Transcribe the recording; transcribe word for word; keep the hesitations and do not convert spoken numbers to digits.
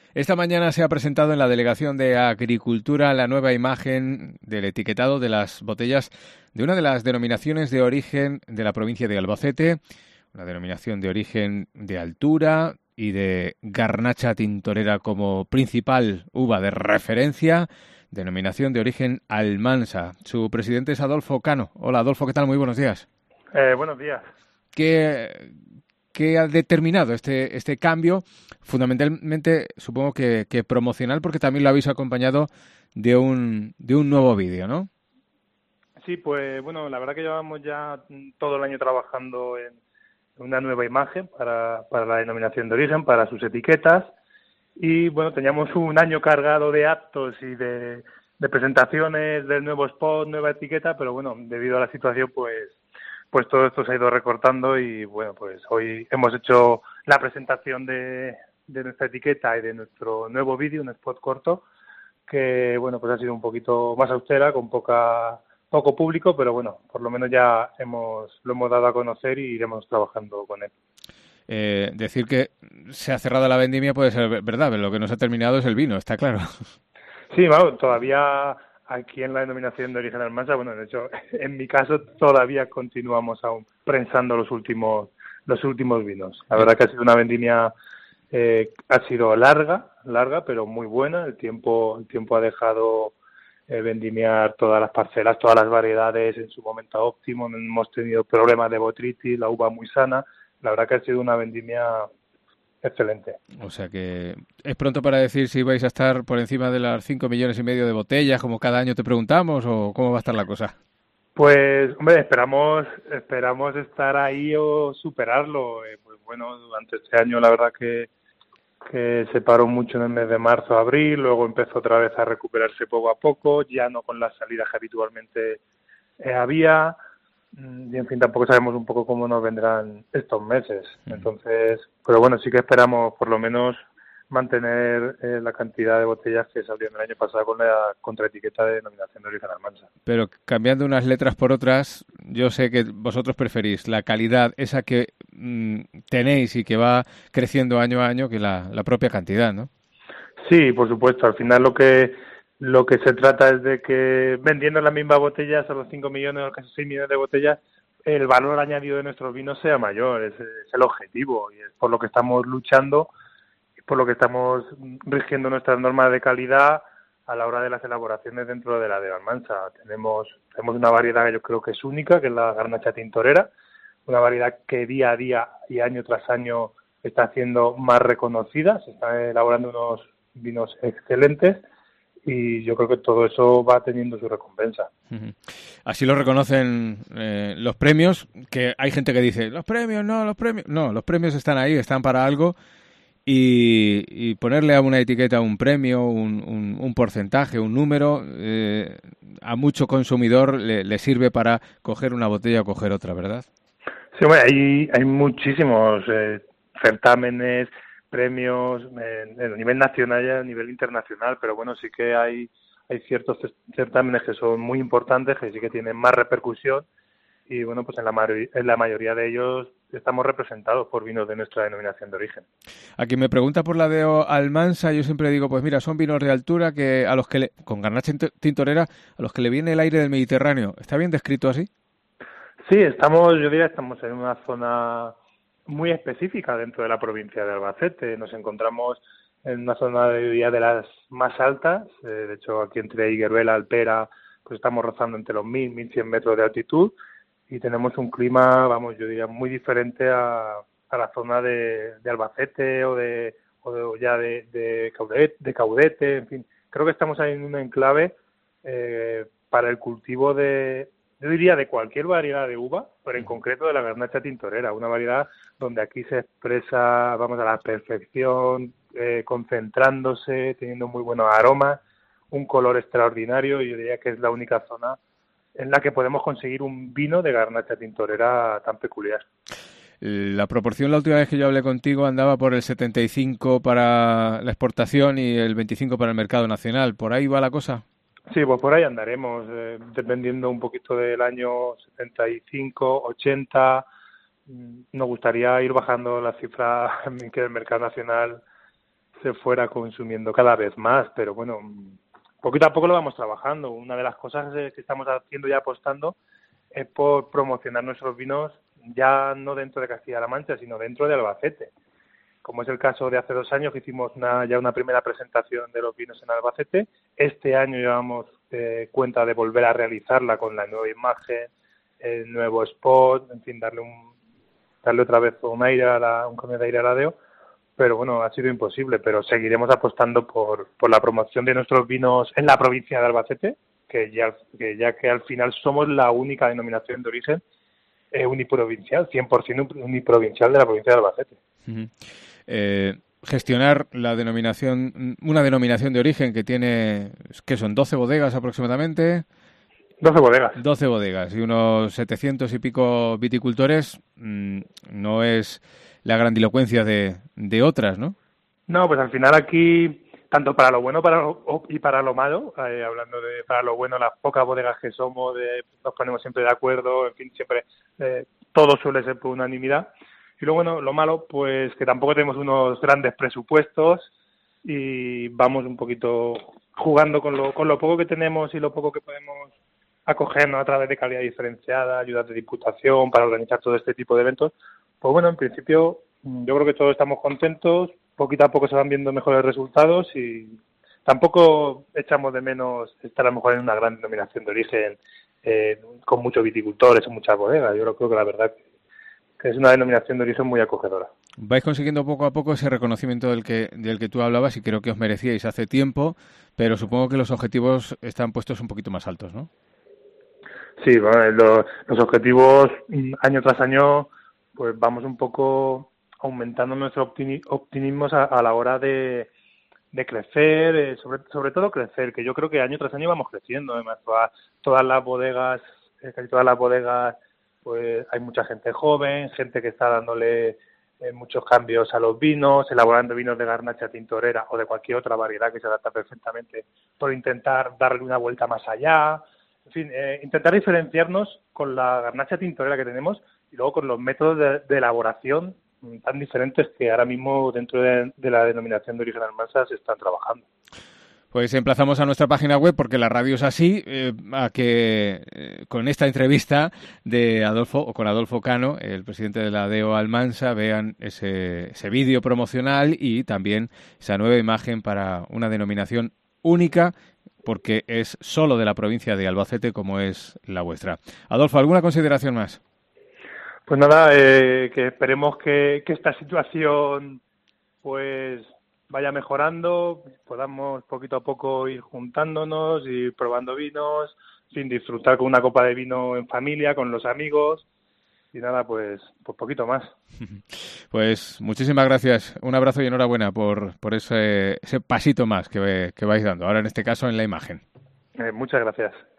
Esta mañana se ha presentado en la Delegación de Agricultura la nueva imagen del etiquetado de las botellas de una de las denominaciones de origen de la provincia de Albacete, una denominación de origen de altura y de Garnacha Tintorera como principal uva de referencia, denominación de origen Almansa. Su presidente es Adolfo Cano. Hola Adolfo, ¿qué tal? Muy buenos días. Eh, buenos días. ¿Qué, qué ha determinado este, este cambio? Fundamentalmente, supongo que, que promocional, porque también lo habéis acompañado de un, de un nuevo vídeo, ¿no? Sí, pues bueno, la verdad que llevamos ya todo el año trabajando en una nueva imagen para, para la denominación de origen, para sus etiquetas. Y bueno, teníamos un año cargado de actos y de, de presentaciones del nuevo spot, nueva etiqueta, pero bueno, debido a la situación, pues pues todo esto se ha ido recortando y bueno, pues hoy hemos hecho la presentación de, de nuestra etiqueta y de nuestro nuevo vídeo, un spot corto, que bueno, pues ha sido un poquito más austera, con poca poco público, pero bueno, por lo menos ya hemos lo hemos dado a conocer y iremos trabajando con él. Eh, decir que se ha cerrado la vendimia puede ser verdad, pero lo que no se ha terminado es el vino, está claro. Sí, bueno, todavía aquí en la denominación de origen Almansa, bueno, de hecho, en mi caso todavía continuamos aún prensando los últimos los últimos vinos. La verdad que ha sido una vendimia, eh, ha sido larga, larga, pero muy buena. El tiempo, el tiempo ha dejado eh, vendimiar todas las parcelas, todas las variedades en su momento óptimo. No hemos tenido problemas de botrytis, la uva muy sana. La verdad que ha sido una vendimia excelente. O sea que es pronto para decir si vais a estar por encima de las cinco millones y medio de botellas, como cada año te preguntamos, o cómo va a estar la cosa. Pues, hombre, esperamos, esperamos estar ahí o superarlo. Eh, pues bueno, durante este año la verdad que, que se paró mucho en el mes de marzo, abril, luego empezó otra vez a recuperarse poco a poco, ya no con las salidas que habitualmente eh, había. Mm, Y en fin, tampoco sabemos un poco cómo nos vendrán estos meses. Entonces, pero bueno, sí que esperamos por lo menos mantener eh, la cantidad de botellas que salieron el año pasado con la contraetiqueta de denominación de origen Almansa. Pero cambiando unas letras por otras, yo sé que vosotros preferís la calidad, esa que mm, tenéis y que va creciendo año a año, que la, la propia cantidad, ¿no? Sí, por supuesto. Al final lo que lo que se trata es de que vendiendo las mismas botellas a los cinco millones o casi seis millones de botellas, el valor añadido de nuestros vinos sea mayor. Es, es el objetivo y es por lo que estamos luchando y por lo que estamos rigiendo nuestras normas de calidad a la hora de las elaboraciones dentro de la de Almansa. Tenemos, tenemos una variedad que yo creo que es única, que es la Garnacha Tintorera, una variedad que día a día y año tras año está siendo más reconocida, se están elaborando unos vinos excelentes y yo creo que todo eso va teniendo su recompensa. Ujú. Así lo reconocen eh, los premios, que hay gente que dice, los premios, no, los premios. No, los premios están ahí, están para algo. Y, y ponerle a una etiqueta un premio, un, un, un porcentaje, un número, eh, a mucho consumidor le, le sirve para coger una botella o coger otra, ¿verdad? Sí, bueno, hay, hay muchísimos eh, certámenes, premios eh, a nivel nacional y a nivel internacional, pero bueno, sí que hay, hay ciertos certámenes que son muy importantes, que sí que tienen más repercusión y bueno, pues en la, mayoría, en la mayoría de ellos estamos representados por vinos de nuestra denominación de origen. A quien me pregunta por la de Almansa, yo siempre digo, pues mira, son vinos de altura que a los que le, con garnacha tintorera, a los que le viene el aire del Mediterráneo. ¿Está bien descrito así? Sí, estamos, yo diría, estamos en una zona muy específica dentro de la provincia de Albacete. Nos encontramos en una zona de, diría, de las más altas. Eh, de hecho, aquí entre Higueruela, Alpera, pues estamos rozando entre los mil, mil cien metros de altitud y tenemos un clima, vamos, yo diría, muy diferente a, a la zona de, de Albacete o de, o de o ya de, de, Caudete, de Caudete, en fin. Creo que estamos ahí en un enclave eh, para el cultivo de, yo diría de cualquier variedad de uva, pero en concreto de la Garnacha Tintorera, una variedad donde aquí se expresa, vamos, a la perfección, eh, concentrándose, teniendo muy buenos aromas, un color extraordinario, y yo diría que es la única zona en la que podemos conseguir un vino de Garnacha Tintorera tan peculiar. La proporción la última vez que yo hablé contigo andaba por el setenta y cinco para la exportación y el veinticinco para el mercado nacional. ¿Por ahí va la cosa? Sí, pues por ahí andaremos, eh, dependiendo un poquito del año setenta y cinco, ochenta. Nos gustaría ir bajando la cifra que el mercado nacional se fuera consumiendo cada vez más, pero bueno, poquito a poco lo vamos trabajando. Una de las cosas que estamos haciendo y apostando es por promocionar nuestros vinos ya no dentro de Castilla-La Mancha, sino dentro de Albacete. Como es el caso de hace dos años que hicimos una, ya una primera presentación de los vinos en Albacete. Este año llevamos eh, cuenta de volver a realizarla con la nueva imagen, el nuevo spot, en fin, darle un darle otra vez un aire a la, un cambio de aire a la Deo. Pero bueno, ha sido imposible, pero seguiremos apostando por, por la promoción de nuestros vinos en la provincia de Albacete, que ya que, ya que al final somos la única denominación de origen eh, uniprovincial, cien por ciento uniprovincial de la provincia de Albacete. Uh-huh. Eh, gestionar la denominación, una denominación de origen que tiene, ¿qué son? ¿doce bodegas aproximadamente? doce bodegas. doce bodegas y unos setecientos y pico viticultores, mmm, no es la grandilocuencia de, de otras, ¿no? No, pues al final aquí, tanto para lo bueno para lo, y para lo malo, eh, hablando de para lo bueno, las pocas bodegas que somos, de, nos ponemos siempre de acuerdo, en fin, siempre eh, todo suele ser por unanimidad. Y luego, bueno, lo malo, pues que tampoco tenemos unos grandes presupuestos y vamos un poquito jugando con lo, con lo poco que tenemos y lo poco que podemos acogernos a través de calidad diferenciada, ayudas de diputación para organizar todo este tipo de eventos. Pues bueno, en principio yo creo que todos estamos contentos, poquito a poco se van viendo mejores resultados y tampoco echamos de menos estar a lo mejor en una gran denominación de origen eh, con muchos viticultores o muchas bodegas. Yo creo que la verdad que es una denominación de origen muy acogedora. Vais consiguiendo poco a poco ese reconocimiento del que del que tú hablabas y creo que os merecíais hace tiempo, pero supongo que los objetivos están puestos un poquito más altos, ¿no? Sí, bueno, los, los objetivos año tras año pues vamos un poco aumentando nuestro optimismo a, a la hora de, de crecer, eh, sobre, sobre todo crecer, que yo creo que año tras año vamos creciendo. Además, todas, todas las bodegas, eh, casi todas las bodegas, pues hay mucha gente joven, gente que está dándole eh, muchos cambios a los vinos, elaborando vinos de garnacha tintorera o de cualquier otra variedad que se adapta perfectamente por intentar darle una vuelta más allá. En fin, eh, intentar diferenciarnos con la garnacha tintorera que tenemos y luego con los métodos de, de elaboración tan diferentes que ahora mismo dentro de, de la denominación de origen Almansa se están trabajando. Pues emplazamos a nuestra página web, porque la radio es así, eh, a que eh, con esta entrevista de Adolfo, o con Adolfo Cano, el presidente de la Deo Almansa, vean ese, ese vídeo promocional y también esa nueva imagen para una denominación única, porque es solo de la provincia de Albacete como es la vuestra. Adolfo, ¿alguna consideración más? Pues nada, eh, que esperemos que, que esta situación pues vaya mejorando, podamos poquito a poco ir juntándonos, ir probando vinos, sin disfrutar con una copa de vino en familia, con los amigos y nada, pues, pues poquito más. Pues muchísimas gracias, un abrazo y enhorabuena por, por ese, ese pasito más que, que vais dando, ahora en este caso en la imagen. Eh, muchas gracias.